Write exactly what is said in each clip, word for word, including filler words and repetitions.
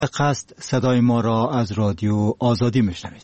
قصد صدای ما را از رادیو آزادی میشنوید.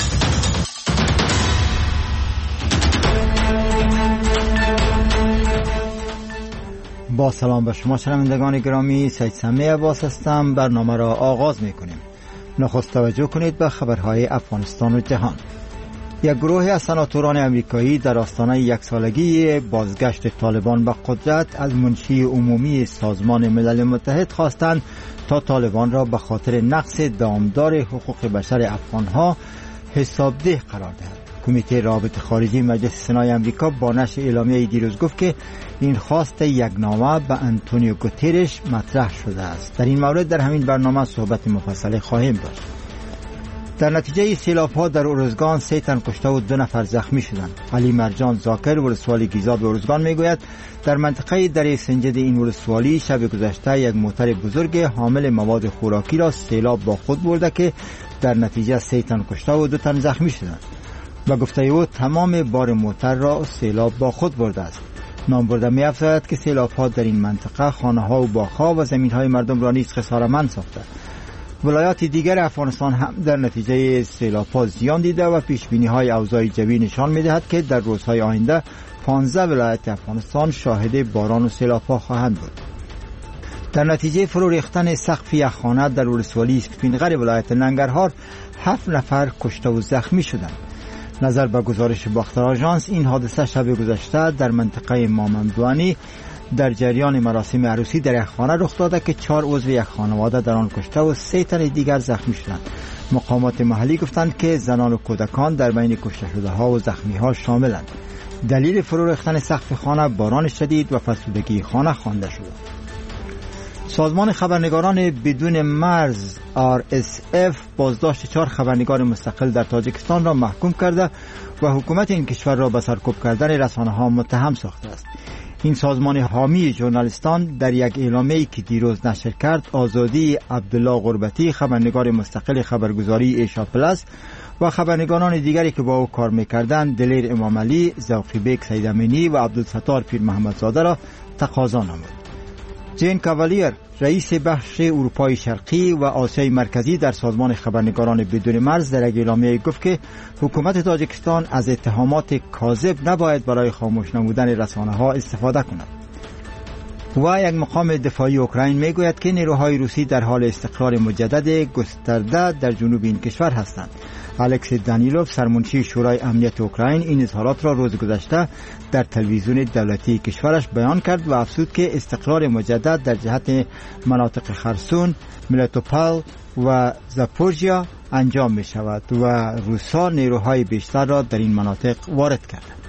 با سلام به شما شنوندگان گرامی، سید سمی عباس هستم. برنامه را آغاز میکنیم. نخست توجه کنید به خبرهای افغانستان و جهان. یک گروه از سناتوران امریکایی در آستانه یک سالگی بازگشت طالبان به قدرت از منشی عمومی سازمان ملل متحد خواستند تا طالبان را به خاطر نقض دامدار حقوق بشر افغانها حسابده قرار دهد. کمیته روابط خارجی مجلس سنای امریکا با نشر اعلامیه دیروز گفت که این خواست یک نامه به انتونیو گوترش مطرح شده است. در این مورد در همین برنامه صحبت مفصل خواهیم داشت. در نتیجه سیلاب‌ها در ارزگان سه تن کشته و دو نفر زخمی شدند. علی مرجان زاکر ولسوالی گیزاب ارزگان میگوید در منطقه دره سنجد این ولسوالی شب گذشته یک موتر بزرگ حامل مواد خوراکی را سیلاب با خود برده که در نتیجه سه تن کشته و دو تن زخمی شدند. با گفته او تمام بار موتر را سیلاب با خود برده است. نام برده می افزاید که سیلاب‌ها در این منطقه خانه‌ها و باغ‌ها و زمین‌های مردم را نیز خساره‌مند ساخته. ولایات دیگر افغانستان هم در نتیجه سیلاب‌ها زیان دیده و پیشبینی‌های اوضاع جوی نشان می‌دهد که در روزهای آینده پانزده ولایت افغانستان شاهد باران و سیلاب‌ها خواهند بود. در نتیجه فرو ریختن سقف یک خانه در ولسوالی سپینغر ولایت ننگرهار هفت نفر کشته و زخمی شدند. نظر به گزارش باختر آژانس این حادثه شب گذشته در منطقه مامندوانی در جریان مراسم عروسی در یک خانه رخ داده که چهار عضو یک خانواده در آن کشته و سه تن دیگر زخمی شدند. مقامات محلی گفتند که زنان و کودکان در بین کشته شده ها و زخمی ها شاملند. دلیل فرو ریختن سقف خانه باران شدید و فرسودگی خانه خوانده شد. سازمان خبرنگاران بدون مرز آر اس اف بازداشت چهار خبرنگار مستقل در تاجیکستان را محکوم کرده و حکومت این کشور را به سرکوب کردن رسانه‌ها متهم ساخته است. این سازمان حامی ژورنالیستان در یک اعلامیه‌ای که دیروز نشر کرد آزادی عبدالله غربتی خبرنگار مستقل خبرگزاری ایشا پلاس و خبرنگاران دیگری که با او کار می‌کردند دلیر امام علی، ذوقی بیگ سید امینی و عبدالستار پیر محمدزاده را تقاضا نمود. جین کاولیر رئیس بخش اروپای شرقی و آسیای مرکزی در سازمان خبرنگاران بدون مرز در یک اعلامیه گفت که حکومت تاجیکستان از اتهامات کاذب نباید برای خاموش نمودن رسانه‌ها استفاده کند. و یک مقام دفاعی اوکراین میگوید که نیروهای روسی در حال استقرار مجدد گسترده در جنوب این کشور هستند. الکس دانیلوف سرمنشی شورای امنیت اوکراین این اظهارات را روز گذشته در تلویزیون دولتی کشورش بیان کرد و افزود که استقرار مجدد در جهت مناطق خرسون، ملتوپول و زاپورژیا انجام می شود و روسا نیروهای بیشتر را در این مناطق وارد کردند.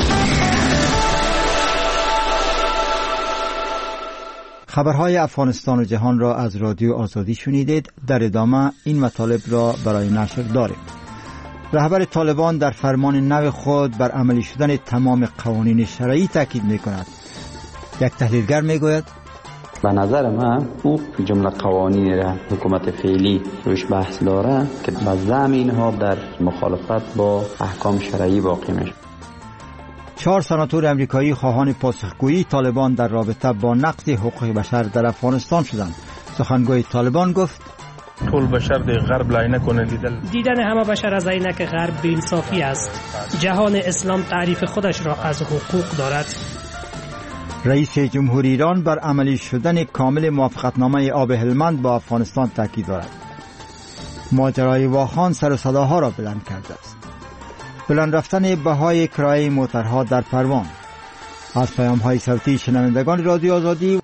خبرهای افغانستان و جهان را از رادیو آزادی شنیدید. در ادامه این مطالب را برای نشر داریم. رهبر طالبان در فرمان نو خود بر عملی شدن تمام قوانین شرعی تاکید می کند. یک تحلیلگر می گوید به نظر من او جمله قوانین را حکومت فعلی روش بحث داره که به زعم اینها در مخالفت با احکام شرعی واقع میشه. چهار سناتور امریکایی خواهان پاسخگویی طالبان در رابطه با نقض حقوق بشر در افغانستان شدند. سخنگوی طالبان گفت طول بشر در غرب لعینه کنه دیدن دیدن همه بشر از عینک غرب بی‌انصافی است. جهان اسلام تعریف خودش را از حقوق دارد. رئیس جمهوری ایران بر عملی شدن کامل موافقتنامه آب هلمند با افغانستان تاکید دارد. ماجرای واخان سر و صداها را بلند کرده است. بلند رفتن بهای کرایه موترها در پروان. از پیام‌های صوتی شنوندگان رادیو آزادی.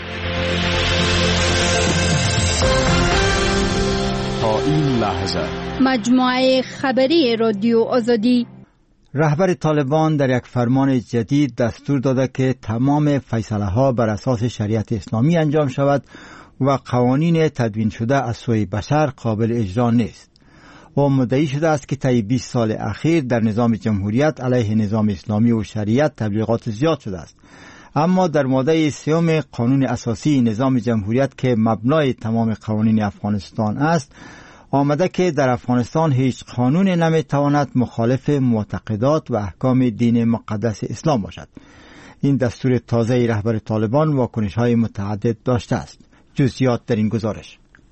تا این لحظه مجموعه خبری رادیو آزادی. رهبر طالبان در یک فرمان جدید دستور داده که تمام فیصله‌ها بر اساس شریعت اسلامی انجام شود و قوانین تدوین شده از سوی بشر قابل اجرا نیست. و مدعی شده است که طی بیست سال اخیر در نظام جمهوریت علیه نظام اسلامی و شریعت تبلیغات زیاد شده است. اما در ماده سیوم قانون اساسی نظام جمهوریت که مبنای تمام قوانین افغانستان است آمده که در افغانستان هیچ قانون نمیتواند مخالف معتقدات و احکام دین مقدس اسلام باشد. این دستور تازه رهبر طالبان واکنش‌های متعدد داشته است. جزئیات در این گزارش.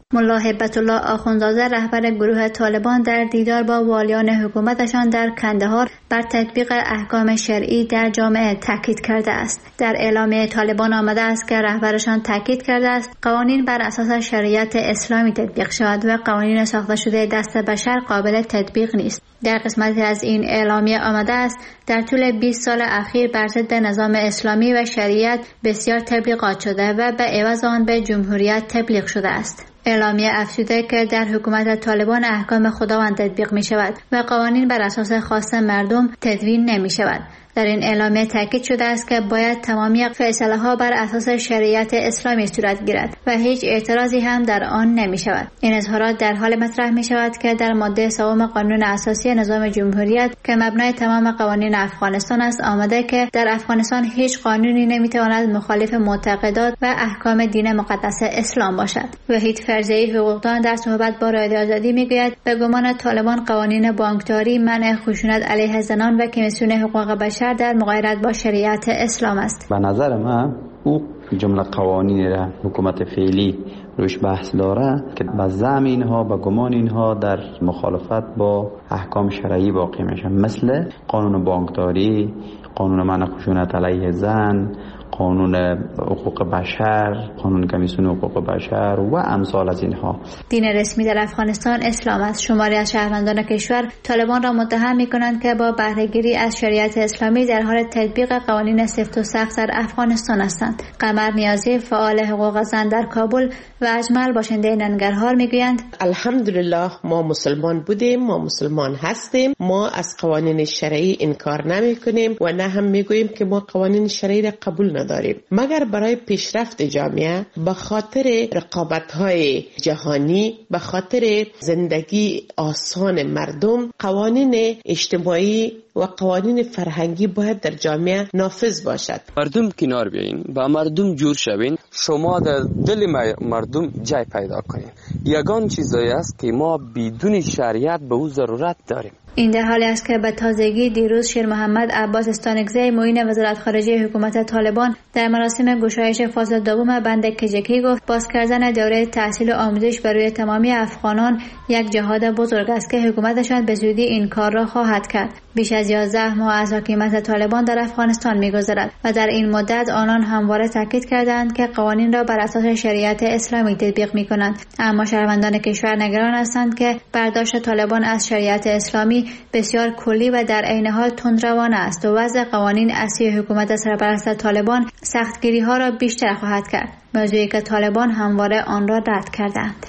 ملا هیبت الله آخوندزاده رهبر گروه طالبان در دیدار با والیان حکومتشان در کندهار بر تطبیق احکام شرعی در جامعه تاکید کرده است. در اعلامیه طالبان آمده است که رهبرشان تاکید کرده است قوانین بر اساس شریعت اسلامی تطبیق شود و قوانین ساخته شده دست بشر قابل تطبیق نیست. در قسمتی از این اعلامیه آمده است در طول بیست سال اخیر بر ضد نظام اسلامی و شریعت بسیار تبلیغات شده و به عوض آن به جمهوریت تبلیغ شده است. اعلامیه افزوده که در حکومت طالبان احکام خداوند تطبیق می شود و قوانین بر اساس خواست مردم تدوین نمی شود. در این اعلامیه تاکید شده است که باید تمامی فیصله ها بر اساس شریعت اسلامی صورت گیرد و هیچ اعتراضی هم در آن نمی شود. این اظهارات در حال مطرح می شود که در ماده سوم قانون اساسی نظام جمهوریت که مبنای تمام قوانین افغانستان است آمده که در افغانستان هیچ قانونی نمی تواند مخالف معتقدات و احکام دین مقدس اسلام باشد. وحید فرزی حقوقدان در صحبت با رادیو آزادی می گوید به گمان طالبان قوانین بانکداری، منع خشونت علیه زنان و کمیسیون حقوق بشر در مغایرت با شریعت اسلام است. به نظر من او جمله قوانین را حکومت فعلی روش بحث داره که به زعم اینها به گمان اینها در مخالفت با احکام شرعی واقع میشن، مثل قانون بانکداری، قانون منع خشونت علیه زن، قانون حقوق بشر، قانون کمیسیون حقوق بشر و امثال از اینها. دین رسمی در افغانستان اسلام است. شماری از شهروندان کشور طالبان را متهم می‌کنند که با بهره‌گیری از شریعت اسلامی در حال تطبیق قوانین سفت و سخت در افغانستان هستند. قمر نیازی فعال حقوق زن در کابل و اجمل باشنده ننگرهار میگویند الحمدلله ما مسلمان بودیم، ما مسلمان هستیم، ما از قوانین شرعی انکار نمی‌کنیم و نه هم میگوییم که ما قوانین شرعی را قبول نداریم، مگر برای پیشرفت جامعه، به خاطر رقابت‌های جهانی، به خاطر زندگی آسان مردم، قوانین اجتماعی و قوانین فرهنگی باید در جامعه نافذ باشد. مردم کنار بیاین، با مردم جور شوین، شما در دل مردم جای پیدا کنین. یگان چیزایی است که ما بدون شریعت به او ضرورت داریم. این در حالی است که به تازگی دیروز شیر محمد عباس استانکزی معین وزارت خارجه حکومت طالبان در مراسم گشایش فاز دوم بند کجکی گفت باز کردن دوره تحصیل و آموزش برای تمامی افغانان یک جهاد بزرگ است که حکومتشان به زودی این کار را خواهد کرد. بیش از یازده ماه از حکومت طالبان در افغانستان می‌گذرد و در این مدت آنان همواره تاکید کردند که قوانین را بر اساس شریعت اسلامی تطبیق می‌کنند، اما شهروندان کشور نگران هستند که برداشت طالبان از شریعت اسلامی بسیار کلی و در عین حال تندروانه است و وضع قوانین اصلی حکومت سرپرست طالبان سختگیری‌ها را بیشتر خواهد کرد، موضوعی که طالبان همواره آن را رد کردند.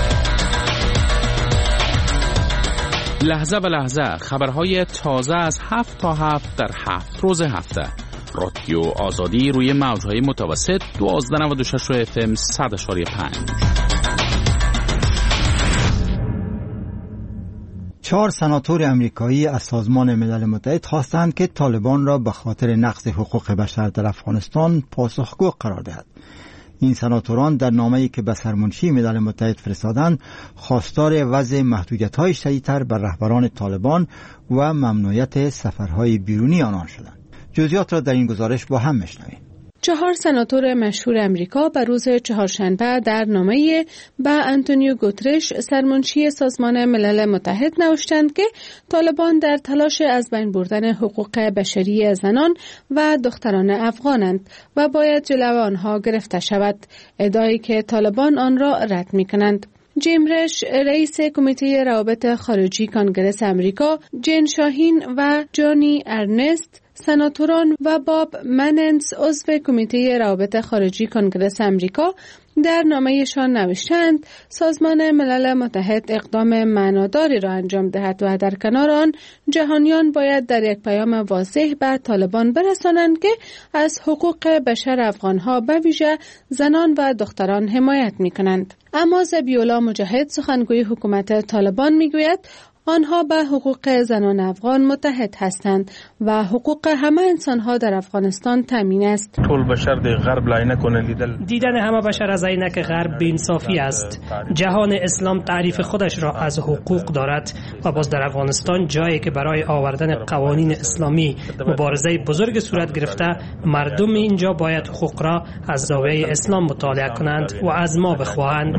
لحظه به لحظه خبرهای تازه از هفت تا هفت در هفت روز هفته. رادیو آزادی روی موجهای متوسط دوازده نود و شش اف ام صد اشاری پنج. چهار سناتور امریکایی از سازمان ملل متحد خواستند که طالبان را به خاطر نقض حقوق بشر در افغانستان پاسخگو قرار دهد. این سناتوران در نامه‌ای که به سرمنشی ملل متحد فرستادند خواستار وضع محدودیت‌های شدیدتر بر رهبران طالبان و ممنوعیت سفرهای بیرونی آنان شدند. جزئیات را در این گزارش با هم میشنویم. چهار سناتور مشهور امریکا به روز چهارشنبه در نامه‌ای به آنتونیو گوترش سرمنشی سازمان ملل متحد نوشتند که طالبان در تلاش از بین بردن حقوق بشری زنان و دختران افغانند و باید جلوی آنها گرفته شود، ادعایی که طالبان آن را رد می‌کنند. جیم رش رئیس کمیته روابط خارجی کانگرس امریکا، جین شاهین و جانی ارنست سناتوران و باب مننس عضو کمیته روابط خارجی کانگرس امریکا در نامه‌شان نوشتند سازمان ملل متحد اقدام معناداری را انجام دهد و در کنار آن جهانیان باید در یک پیام واضح به طالبان برسانند که از حقوق بشر افغانها به ویژه زنان و دختران حمایت می‌کنند. اما ذبیح‌الله مجاهد سخنگوی حکومت طالبان می‌گوید آنها به حقوق زنان افغان متحد هستند و حقوق همه انسانها در افغانستان تامین است. طول بشر در غرب لای نکنه لیدل. دیدن همه بشر از عینک غرب بی‌انصافی است. جهان اسلام تعریف خودش را از حقوق دارد و باز در افغانستان جایی که برای آوردن قوانین اسلامی مبارزه بزرگ صورت گرفته، مردم اینجا باید حقوق را از زاویه اسلام مطالعه کنند و از ما بخواهند.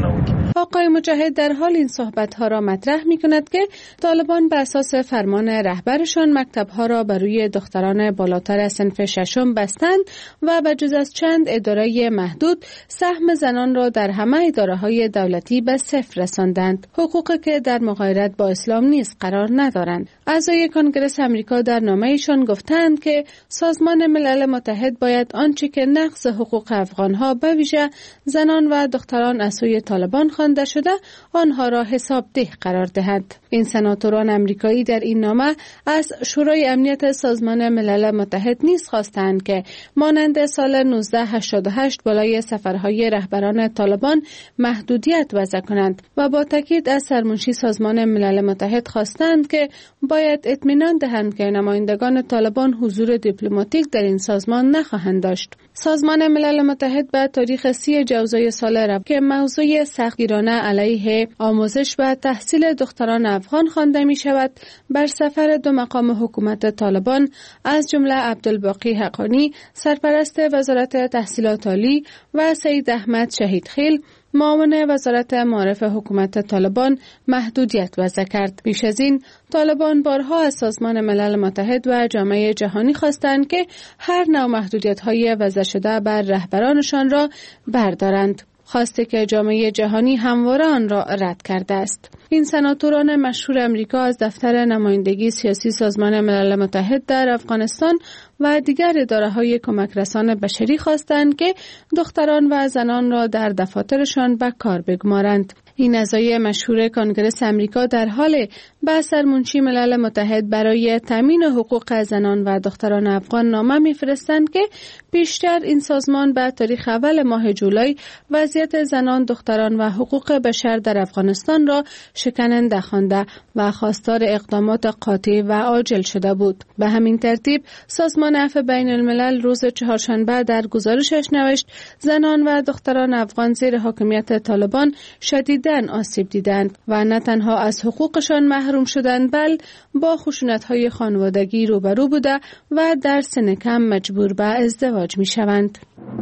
آقای مجاهد در حال این صحبت‌ها را مطرح می‌کند که طالبان بر اساس فرمان رهبرشان مکتب‌ها را بر روی دختران بالاتر صنف ششم بستند و بجز از چند اداره محدود سهم زنان را در همه اداره‌های دولتی به صفر رساندند، حقوقی که در مغایرت با اسلام نیز قرار ندارند. اعضای کنگره آمریکا در نامه‌ایشان گفتند که سازمان ملل متحد باید آنچه که نقض حقوق افغان‌ها به ویژه زنان و دختران از سوی طالبان خوانده شده آنها را حسابده قرار دهد. این سناتوران آمریکایی در این نامه از شورای امنیت سازمان ملل متحد نیز خواستند که مانند سال نوزده هشتاد و هشت بالای سفرهای رهبران طالبان محدودیت وضع کنند و با تاکید از سرمنشی سازمان ملل متحد خواستند که باید اطمینان دهند که نمایندگان طالبان حضور دیپلماتیک در این سازمان نخواهند داشت. سازمان ملل متحد به تاریخ سی جوزای سال رب که موضوع سختگیرانه علیه آموزش و تحصیل دختران افغان خوانده می شود، بر سفر دو مقام حکومت طالبان از جمله عبدالباقی حقانی سرپرست وزارت تحصیلات عالی و سید احمد شهیدخیل معاون وزارت معارف حکومت طالبان محدودیت وضع کرد. بیش از این طالبان بارها از سازمان ملل متحد و جامعه جهانی خواستند که هر نوع محدودیت‌های وضع شده بر رهبرانشان را بردارند، خواسته که جامعه جهانی همواره آن را رد کرده است. این سناتوران مشهور امریکا از دفتر نمایندگی سیاسی سازمان ملل متحد در افغانستان و دیگر اداره‌های کمک رسان بشری خواستند که دختران و زنان را در دفاترشان به کار بگمارند. این اعضای مشهور کنگره آمریکا در حال به سرمنشی ملل متحد برای تامین حقوق زنان و دختران افغان نامه می‌فرستند که پیشتر این سازمان به تاریخ اول ماه جولای وضعیت زنان، دختران و حقوق بشر در افغانستان را شکننده خوانده و خواستار اقدامات قاطع و عاجل شده بود. به همین ترتیب سازمان عفو بین الملل روز چهارشنبه در گزارشش نوشت زنان و دختران افغان زیر حاکمیت طالبان شدیداً آسیب دیدند و نه تنها از حقوقشان محروم شدند، بل با خشونت‌های خانوادگی روبرو بوده و در سن کم مجبور به ازدواج می‌شوند.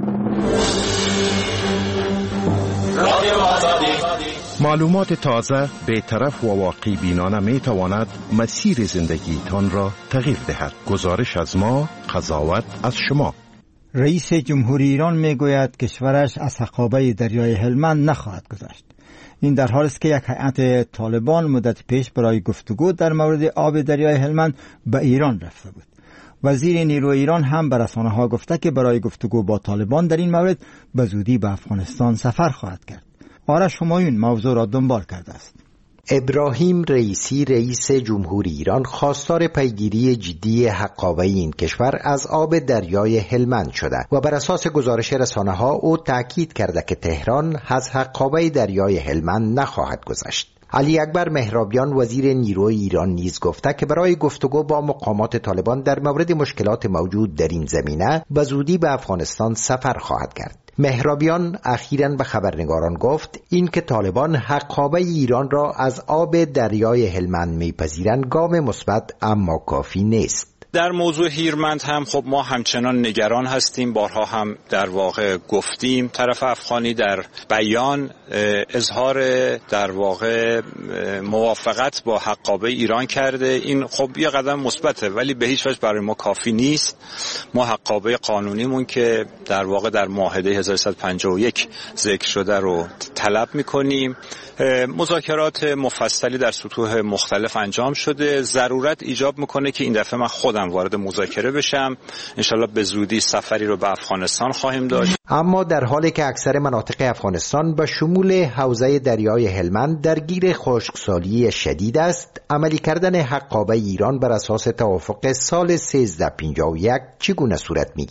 معلومات تازه به طرف و واقعی بینانه می تواند مسیر زندگیتان را تغییر دهد. گزارش از ما، قضاوت از شما. رئیس جمهوری ایران می گوید کشورش از حقابه دریای هلمند نخواهد گذشت. این در حالی است که یک هیئت طالبان مدت پیش برای گفتگو در مورد آب دریای هلمند به ایران رفته بود. وزیر نیروی ایران هم به رسانه‌ها گفته که برای گفتگو با طالبان در این مورد به زودی به افغانستان سفر خواهد کرد. آرش همایون موضوع را دنبال کرده است. ابراهیم رئیسی رئیس جمهوری ایران خواستار پیگیری جدی حقابه این کشور از آب دریای هلمند شده و بر اساس گزارش رسانه‌ها او تاکید کرده که تهران از حقابه دریای هلمند نخواهد گذشت. علی اکبر مهرابیان وزیر نیروی ایران نیز گفته که برای گفتگو با مقامات طالبان در مورد مشکلات موجود در این زمینه به زودی به افغانستان سفر خواهد کرد. مهرابیان اخیراً به خبرنگاران گفت این که طالبان حقابه ایران را از آب دریای هلمند میپذیرند گام مثبت اما کافی نیست. در موضوع هیرمند هم خب ما همچنان نگران هستیم. بارها هم در واقع گفتیم طرف افغانی در بیان اظهار در واقع موافقت با حقابه ایران کرده. این خب یه قدم مثبته ولی به هیچ وجه برای ما کافی نیست. ما حقابه قانونیمون که در واقع در معاهده هزار و سیصد و پنجاه و یک ذکر شده رو طلب می‌کنیم. مذاکرات مفصلی در سطوح مختلف انجام شده. ضرورت ایجاب میکنه که این دفعه من خودم وارد مذاکره بشم. انشالله به زودی سفری رو به افغانستان خواهیم داشت. اما در حالی که اکثر مناطق افغانستان به شمول حوزه دریای هلمند درگیر خشکسالی شدید است، عملی کردن حقابه ایران بر اساس توافق سال سیزده پنجاه و یک چگونه صورت میگیرد؟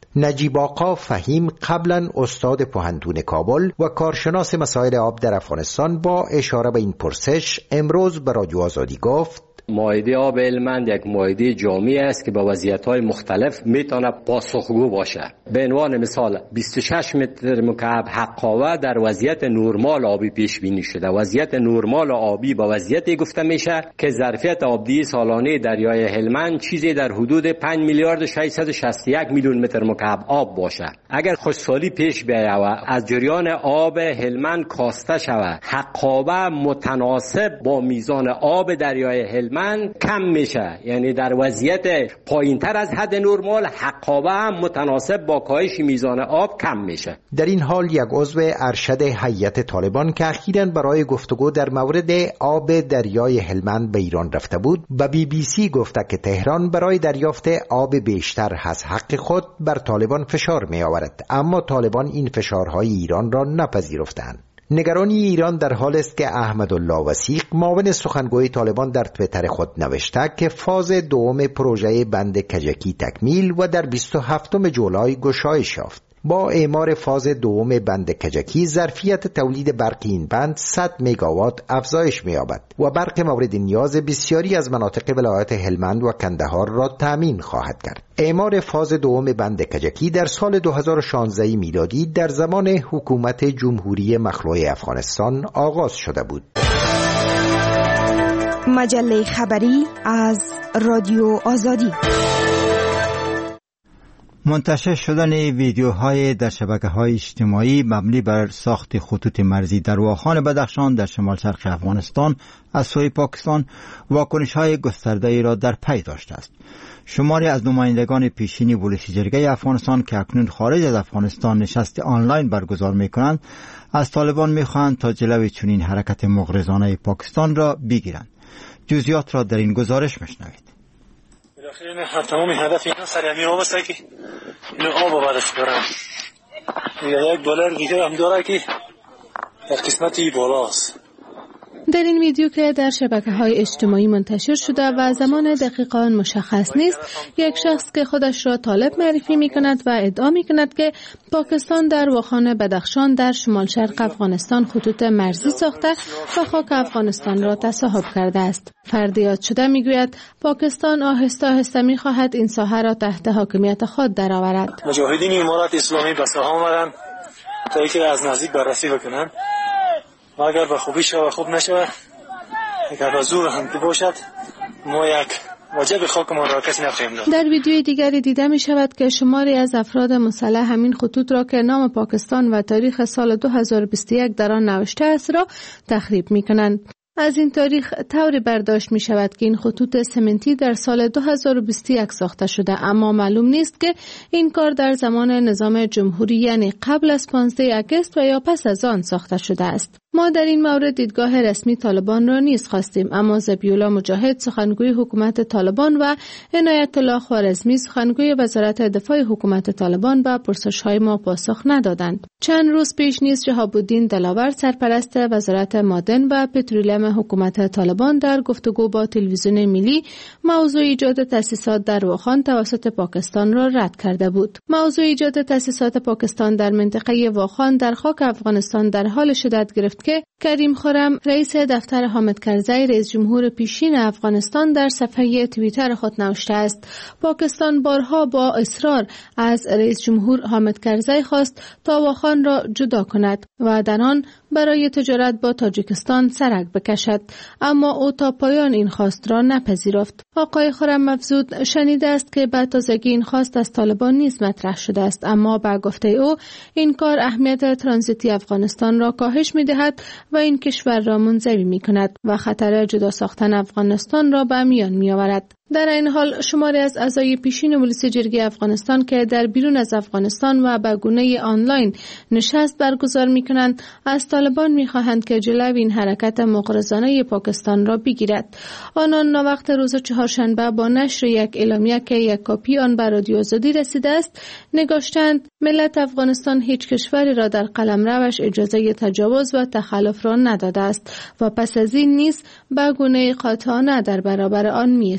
نجیب آقا فهیم قبلا استاد پوهنتون کابل و کارشناس مسائل آب در افغانستان با اشاره به این پرسش امروز به رادیو آزادی گفت مائده آب هلمند یک مائده جامع است که با وضعیت‌های مختلف میتونه پاسخگو باشه. به عنوان مثال بیست و شش متر مکعب حقاوه در وضعیت نرمال آبی پیش بینی شده. وضعیت نرمال آبی با وضعیتی گفته میشه که ظرفیت آبدهی سالانه دریای هلمند چیزی در حدود پنج میلیارد و ششصد و شصت و یک میلیون متر مکعب آب باشه. اگر خشکسالی پیش بیاید و از جریان آب هلمند کاسته شود، حقاوه متناسب با میزان آب دریای هلمند من کم میشه، یعنی در وضعیت پایینتر از حد نرمال حقاوه هم متناسب با کاهش میزان آب کم میشه. در این حال یک عضو ارشد هیئت طالبان که اخیراً برای گفتگو در مورد آب دریای هلمند به ایران رفته بود به بی بی سی گفته که تهران برای دریافت آب بیشتر از حق خود بر طالبان فشار می آورد، اما طالبان این فشارهای ایران را نپذیرفتند. نگرانی ایران در حال است که احمدالله وثیق معاون سخنگوی طالبان در توییتر خود نوشته که فاز دوم پروژه بند کجکی تکمیل و در بیست و هفتم جولای گشایش یافت. با اعمار فاز دوم بند کجکی ظرفیت تولید برق این بند صد مگاوات افزایش می‌یابد و برق مورد نیاز بسیاری از مناطق ولایت هلمند و کندهار را تامین خواهد کرد. اعمار فاز دوم بند کجکی در سال دو هزار و شانزده میلادی در زمان حکومت جمهوری مخلوع افغانستان آغاز شده بود. مجله خبری از رادیو آزادی. منتشر شدن ویدیوهای در شبکه‌های اجتماعی مبنی بر ساخت خطوط مرزی در واخان بدخشان در شمال شرق افغانستان از سوی پاکستان واکنش‌های گسترده‌ای را در پی داشته است. شماری از نمایندگان پیشینی پلیس جرگه افغانستان که اکنون خارج از افغانستان نشست آنلاین برگزار می‌کنند، از طالبان می‌خواهند تا جلوی چنین حرکت مغرضانه پاکستان را بگیرند. جزئیات را در این گزارش می‌شنوید. بالاخره تمام هدف اینا سر همین آب است که اینو آب برش دارن. یا یک دلار دیگه هم داره که در قسمتی بالاست. در این ویدیو که در شبکه‌های اجتماعی منتشر شده و زمان دقیقاً مشخص نیست، یک شخص که خودش را طالب معرفی می‌کند و ادعا می‌کند که پاکستان در واخان بدخشان در شمال شرق افغانستان خطوط مرزی ساخته و خاک افغانستان را تصاحب کرده است. فرد یاد شده می‌گوید پاکستان آهسته آهسته می‌خواهد این ساحه را تحت حاکمیت خود درآورد. مجاهدین امارات اسلامی به ساحه آمدند تا اینکه از نزدیک بررسی بکنند. و اگر به خوبی شود و خوب نشود، اگر به زور هم باشد، ما یک واجب خاکمان را کسی نخواهیم داد. در ویدیوی دیگری دیده می شود که شماری از افراد مسلح همین خطوط را که نام پاکستان و تاریخ سال دو هزار و بیست و یک در آن نوشته است را تخریب می کنند. از این تاریخ طوری برداشت می شود که این خطوط سمنتی در سال دو هزار و بیست و یک ساخته شده، اما معلوم نیست که این کار در زمان نظام جمهوری یعنی قبل از پانزده آگوست و یا پس از آن ساخته شده است. ما در این مورد دیدگاه رسمی طالبان را نیز خواستیم، اما ذبیح‌الله مجاهد سخنگوی حکومت طالبان و عنایت الله خوارزمی سخنگوی وزارت دفاع حکومت طالبان به پرسش‌های ما پاسخ ندادند. چند روز پیش نیز شهاب الدین دلاور سرپرست وزارت معدن و پترولیم حکومت طالبان در گفتگو با تلویزیون ملی موضوع ایجاد تأسیسات در واخان توسط پاکستان را رد کرده بود. موضوع ایجاد تأسیسات پاکستان در منطقه واخان در خاک افغانستان در حال شدت گرفت که کریم خرم رئیس دفتر حامد کرزی رئیس جمهور پیشین افغانستان در صفحه توییتر خود نوشته است پاکستان بارها با اصرار از رئیس جمهور حامد کرزی خواست تا واخان را جدا کند و در آن برای تجارت با تاجیکستان سرک بکشد، اما او تا پایان این خواست را نپذیرفت. آقای خرم افزود شنیده است که به تازگی این خواست از طالبان نیز مطرح شده است، اما به گفته او این کار اهمیت ترانزیتی افغانستان را کاهش می‌دهد و این کشور را منزوی می‌کند و خطر جدا ساختن افغانستان را به میان می‌آورد. در این حال شماری از اعضای پیشین پلیس جرگه افغانستان که در بیرون از افغانستان و به گونه آنلاین نشست برگزار می‌کنند از طالبان می‌خواهند که جلوی این حرکت مغرضانه پاکستان را بگیرد. آنان ناوقت روز چهارشنبه با نشر یک اعلامیه که یک کاپی آن به رادیو آزادی رسیده است نگاشتند ملت افغانستان هیچ کشوری را در قلمروش اجازه تجاوز و تخلف را نداده است و پس از این نیز به گونه قاطعانه در برابر آن می‌ایستد.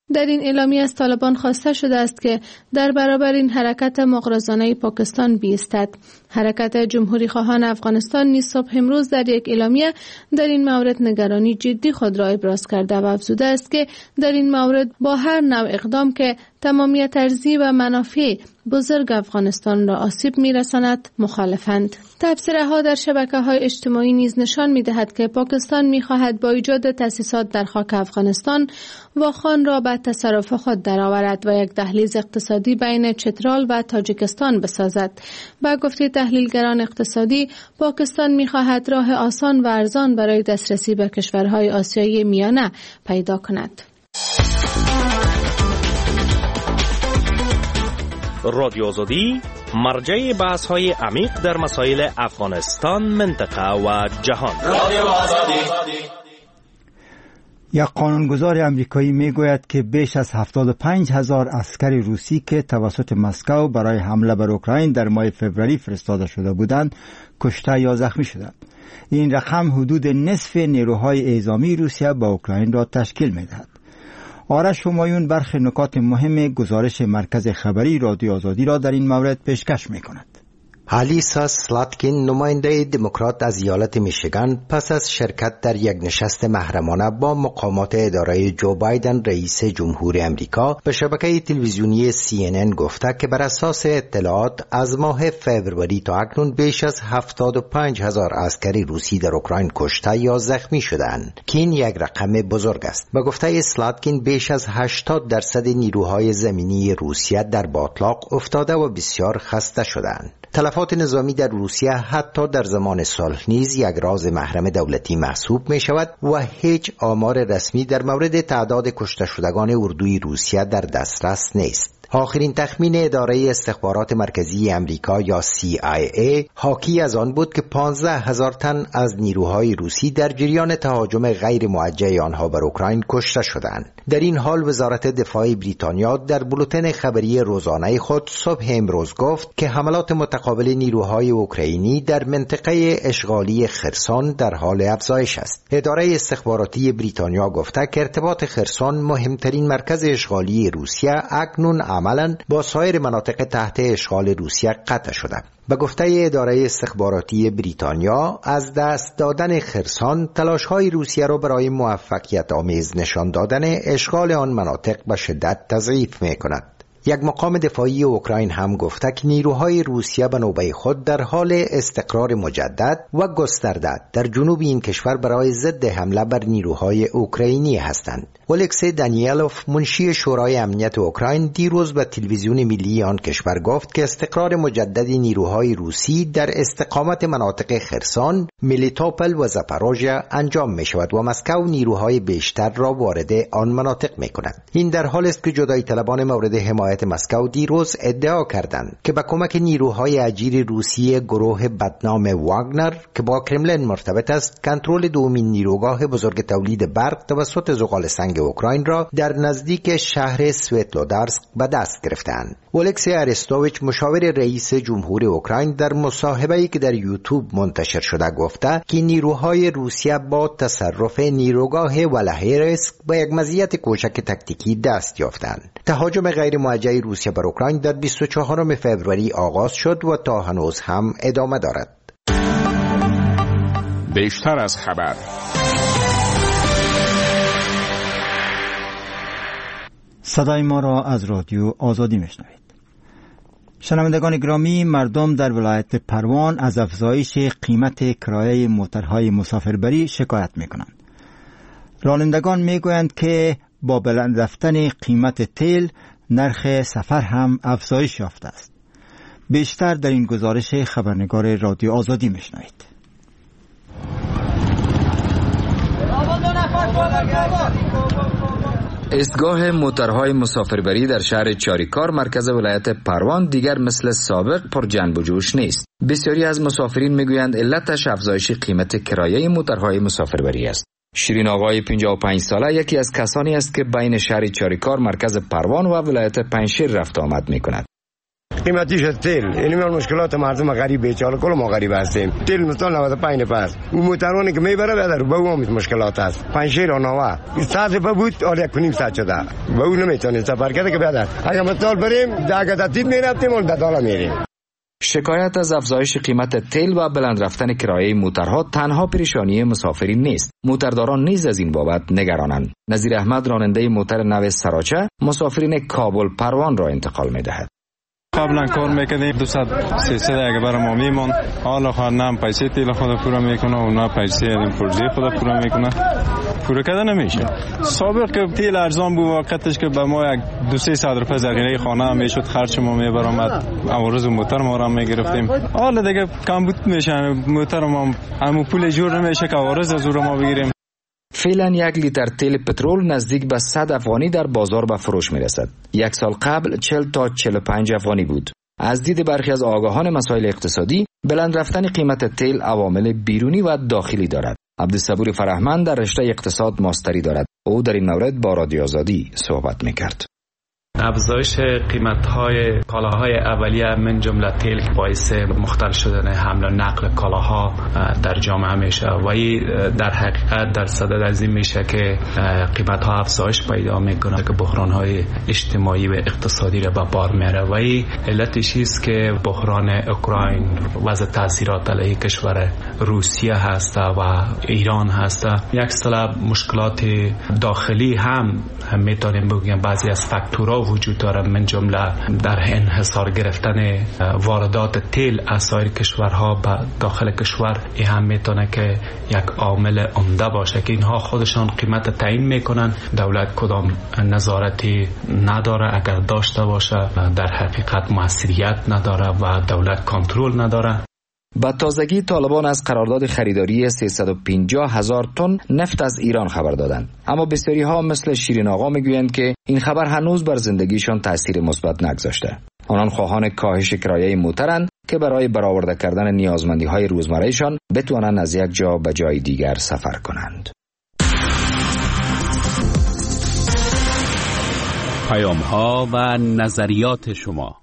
در این اعلامیه از طالبان خواسته شده است که در برابر این حرکت مغرضانه پاکستان بایستد. حرکت جمهوری خواهان افغانستان نیز صبح امروز در یک اعلامیه در این مورد نگرانی جدی خود را ابراز کرده و افزوده است که در این مورد با هر نوع اقدام که تمامیت ارضی و منافع بزرگ افغانستان را آسیب می‌رساند مخالفند. تبصره‌ها در شبکه‌های اجتماعی نیز نشان می‌دهد که پاکستان می‌خواهد با ایجاد تأسیسات در خاک افغانستان واخان را به تصرف خود درآورد و یک دهلیز اقتصادی بین چترال و تاجیکستان بسازد. با گفته تحلیلگران اقتصادی، پاکستان می‌خواهد راه آسان و ارزان برای دسترسی به کشورهای آسیایی میانه پیدا کند. رادیو آزادی مرجع بحث های عمیق در مسائل افغانستان، منطقه و جهان. رادیو آزادی. یک قانونگذار امریکایی میگوید که بیش از هفتاد و پنج هزار عسکر روسی که توسط مسکو برای حمله بر اوکراین در ماه فوریه فرستاده شده بودند کشته یا زخمی شدند. این رقم حدود نصف نیروهای اعزامی روسیه با اوکراین را تشکیل میدهد. آرش همایون برخی نکات مهم گزارش مرکز خبری رادیو آزادی را در این مورد پیشکش می‌کند. الیسا سلاتکین، نماینده دموکرات از ایالت میشیگان، پس از شرکت در یک نشست محرمانه با مقامات اداره جو بایدن رئیس جمهور امریکا به شبکه تلویزیونی سی ان ان گفته که بر اساس اطلاعات از ماه فوریه تا اکنون بیش از هفتاد و پنج هزار عسکری روسی در اوکراین کشته یا زخمی شدند که این یک رقم بزرگ است. به گفته سلاتکین بیش از هشتاد درصد نیروهای زمینی روسیه در باطلاق افتاده و بسیار خسته شدند. تلفات نظامی در روسیه حتی در زمان صلح نیز یک راز محرم دولتی محسوب می شود و هیچ آمار رسمی در مورد تعداد کشته شدگان اردوی روسیه در دسترس نیست. آخرین تخمین اداره استخبارات مرکزی امریکا یا سی آی ای حاکی از آن بود که پانزده هزار تن از نیروهای روسی در جریان تهاجم غیر موجه آنها بر اوکراین کشته شدند. در این حال وزارت دفاع بریتانیا در بولتن خبری روزانه خود صبح امروز گفت که حملات متقابل نیروهای اوکراینی در منطقه اشغالی خرسون در حال افزایش است. اداره استخباراتی بریتانیا گفته که ارتباط خرسون، مهمترین مرکز اشغالی روسیه، اکنون عملاً با سایر مناطق تحت اشغال روسیه قطع شده. به گفته اداره استخباراتی بریتانیا، از دست دادن خرسون تلاش‌های روسیه را برای موفقیت آمیز نشان دادن اشغال آن مناطق به شدت تضعیف می‌کند. یک مقام دفاعی اوکراین هم گفته که نیروهای روسیه به نوبه خود در حال استقرار مجدد و گسترده در جنوب این کشور برای ضد حمله بر نیروهای اوکراینی هستند. الکسی دانیلوف، منشی شورای امنیت اوکراین، دیروز به تلویزیون ملی آن کشور گفت که استقرار مجدد نیروهای روسی در استقامت مناطق خرسون، میلیتوپل و زاپاروژیا انجام می شود و مسکو نیروهای بیشتر را وارد آن مناطق می کند. این در حالی است که جدایی طلبان مورد حمایت مسکو دیروز ادعا کردند که با کمک نیروهای اجیر روسی گروه بدنام واگنر که با کرملین مرتبط است، کنترل دومین نیروگاه بزرگ تولید برق توسط زغال سنگ اوکراین را در نزدیک شهر سویتلودارسک به دست گرفتند. الکسی ارستوویچ، مشاور رئیس جمهور اوکراین، در مصاحبه‌ای که در یوتیوب منتشر شده گفته که نیروهای روسیه با تصرف نیروگاه ولهیرسک به یک مزیت کوچک تاکتیکی دست یافتند. تهاجم غیر موجه روسیه بر اوکراین در بیست و چهارم فوریه آغاز شد و تا هنوز هم ادامه دارد. بیشتر از خبر. صدای ما را از رادیو آزادی میشنوید. شنوندگان گرامی، مردم در ولایت پروان از افزایش قیمت کرایه موترهای مسافربری شکایت میکنند. رانندگان میگویند که با بلند رفتن قیمت تیل، نرخ سفر هم افزایش یافته است. بیشتر در این گزارش خبرنگار رادیو آزادی میشنوید. ایستگاه موترهای مسافربری در شهر چاریکار مرکز ولایت پروان دیگر مثل سابق پر جنب و جوش نیست. بسیاری از مسافرین میگویند علتش افزایش قیمت کرایه موترهای مسافربری است. شیرین آقای پنجاه و پنج ساله یکی از کسانی است که بین شهر چاریکار مرکز پروان و ولایت پنجشیر رفت آمد میکند. قیمتیش تیل، یعنی من مشکلات مردم غریب بیچاره کل ما غریب هستیم. تیل مثلا نود و پنج پس اون موترانی که میبره بدر به اون مشکلات است. پنجشیر و نوه صد به بود آل یک کنیم صد شده به اون نمیتونیم سفر کرده که بدر اگر مثال بریم داگه دتید میرفتیم اون ددالا میریم. شکایت از افزایش قیمت تیل و بلند رفتن کرایه موترها تنها پریشانی مسافرین نیست. موترداران نیز از این بابت نگرانند. نظیر احمد راننده موتر نو سراچه مسافرین کابل پروان را انتقال می‌دهد. قبلا کار میکردیم دویست سیصد اگه برای ما میمون، حالا خود نه پیسه تیل خود پورا میکنه و نه پیسه این پروژه خود پورا میکنه، پورا کرده نمیشه. سابق که تیل ارزان بود وقتش که به ما یک دو سه صد روپیه ذخیره خانه میشد خرج ما میبرامد، اما روز موتر ما را میگرفتیم. حالا دیگه کمبود میشه موتر ما، همون پول جور نمیشه که عوارض از رو ما بگیریم. فعلا یک لیتر تیل پترول نزدیک به صد افغانی در بازار به فروش می رسد. یک سال قبل چهل تا چهل و پنج افغانی بود. از دید برخی از آگاهان مسائل اقتصادی، بلند رفتن قیمت تیل عوامل بیرونی و داخلی دارد. عبدالصبور فرهمند در رشته اقتصاد ماستری دارد. او در این مورد با رادیو آزادی صحبت می کرد. افزایش قیمت‌های کالاهای اولیه من جمله تیل باعث مختل شدن حمل و نقل کالاها در جامعه میشه و این در حقیقت در صدد از این میشه که قیمت‌ها افزایش پیدا میکنه که بحران‌های اجتماعی و اقتصادی را به بار میاره و این علتش است که بحران اوکراین وضع تاثیرات علیه کشور روسیه هست و ایران هست. یک سلب مشکلات داخلی هم هم میتونیم بگیم بعضی از فاکتورها وجود داره، من جمله در انحصار گرفتن واردات تیل از سایر کشورها به داخل کشور. این هم میتونه که یک عامل عمده باشه که اینها خودشان قیمت تعیین میکنن. دولت کدام نظارتی نداره، اگر داشته باشه در حقیقت موثریت نداره و دولت کنترل نداره. با تازگی طالبان از قرارداد خریداری سیصد و پنجاه هزار تن نفت از ایران خبر دادند، اما بسیاری ها مثل شیرین آقا میگویند که این خبر هنوز بر زندگیشان تاثیر مثبت نگذاشته. آنان خواهان کاهش کرایه موترند که برای برآورده کردن نیازمندی های روزمرهشان بتوانند از یک جا به جای دیگر سفر کنند. پیام ها و نظریات شما.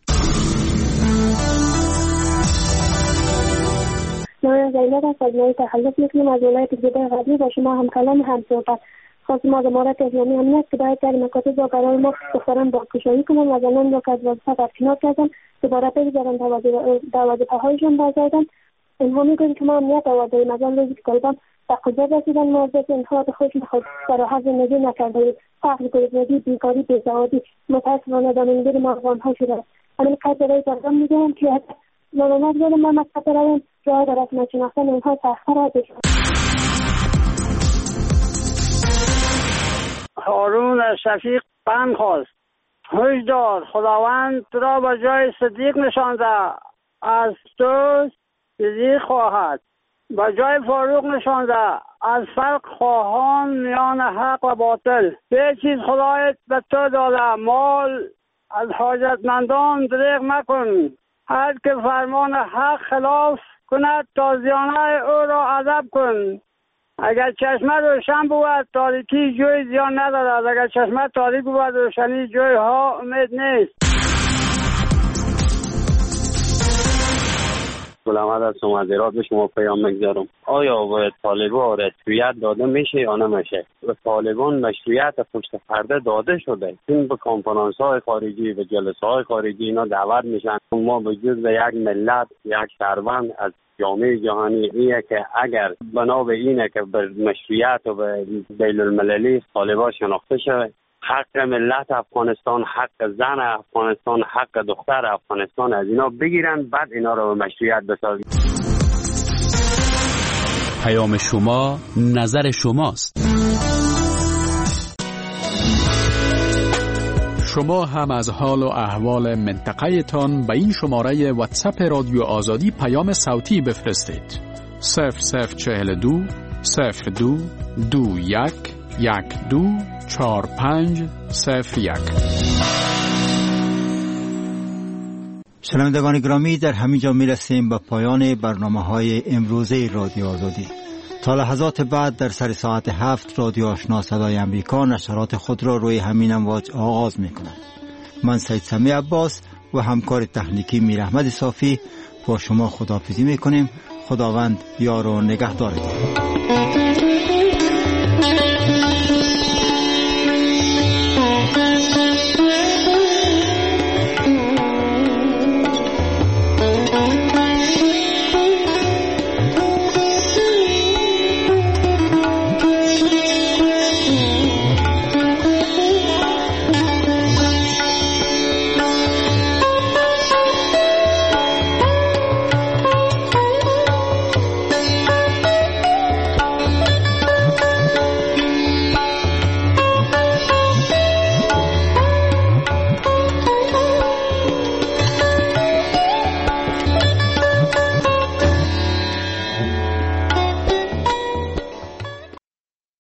من زینب از فضلای تخلص میکنم از ولایت جده غربی با شما هم کلام هم صحبت. خواست ما امارت اسلامی امنیت که باید در مکاتب و برای ما دختران بازگشایی کنم و زنان را که از وظیفه برکنار کردن دوباره بگذارن در وظیفه‌هایشان بازگردن. اینها میگویند که ما امنیت آوردهایم از آن روزی که طالبان به قدرت رسیدن موظف اینها به خودشون خود فراحت زندگی نکردهایم. فقر، گرسنگی، بیکاری، بیسوادی متاسفانه دامنگیر ما افغانها شده است. همین قدر برای طالبان میگویم که ناممد بودم ما مکتب رویم جای در رسم شناختن اینها سخت‌تر است. هارون شفیق پند خواست. هشدار، خداوند تو را به جای صدیق نشانده، از تو صدیق خواهد. به جای فاروق نشانده، از فرق خواهان میان حق و باطل. به چیز خدایت به تو داده، مال از حاجتمندان دریغ مکن. هر که فرمان حق خلاف کند تازیانه او را ادب کن. اگر چشمه روشن بود تاریکی جوی زیان ندارد، اگر چشمه تاریک بود روشنی جوی ها امید نیست. سلامت از شما حضرات به شما پیام میگذارم. آیا باید طالبان رسمیت داده میشه یا نمیشه؟ به طالبان مشروعیت پشت پرده داده شده. این به کنفرانس های خارجی و جلسه های خارجی اینا دعوت میشن. ما به جز یک ملت، یک شهروند از جامعه جهانی ایه که اگر بنا به اینه که به مشروعیت و به بین المللی طالبان شناخته شده، حق ملت افغانستان، حق زن افغانستان، حق دختر افغانستان از اینا بگیرن، بعد اینا رو به مشروعیت بسازن. پیام شما نظر شماست. شما هم از حال و احوال منطقه تان به این شماره واتساپ رادیو آزادی پیام صوتی بفرستید. صفر صفر چهل دو صفر دو دو یک یک دو چهار پنج صفر یک. شنوندگان گرامی، در همین جا می رسیم به پایان برنامه های امروزه رادیو آزادی. تا لحظات بعد در سر ساعت هفت رادیو آشنا صدای امریکا نشرات خود را روی همین امواج آغاز می کند. من سید سمی عباس و همکار تکنیکی میر احمد صافی با شما خداحافظی میکنیم. خداوند یار و نگهدارتان.